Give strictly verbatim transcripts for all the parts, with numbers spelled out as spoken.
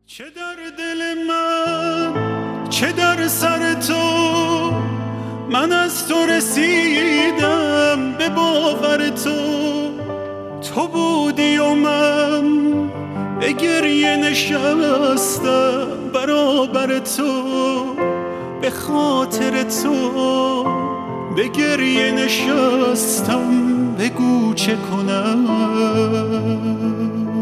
چه در دل من چه در سر تو، من از تو رسیدم به باور تو. تو بودی و من به گریه نشستم برابر تو، به خاطر تو به گریه نشستم، بگو چه کنم.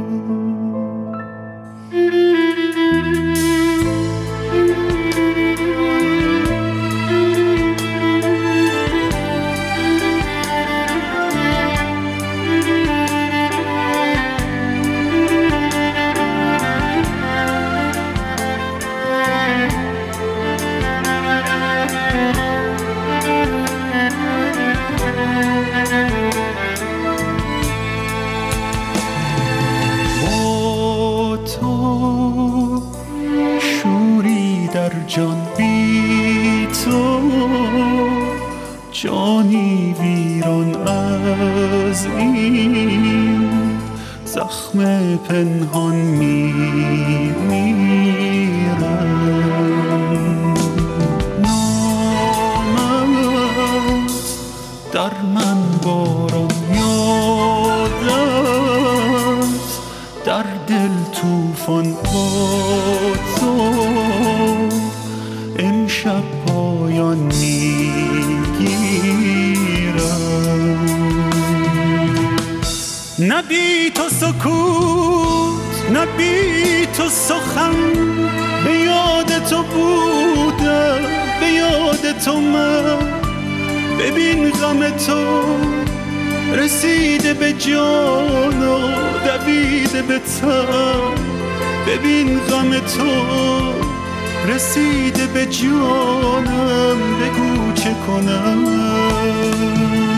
در جان بی تو جانی ویران از این زخم پنهان میمیرم. نامت در من باران یادت، در دل توفان با تو امشب پایان میگیرم. نه بی تو سکوت نه بی تو سخن، به یاد تو بودم به یاد تو من. ببین غم تو رسیده به جان و دویده به تن، ببین غم تو رسیده به جانم، بگو چه کنم.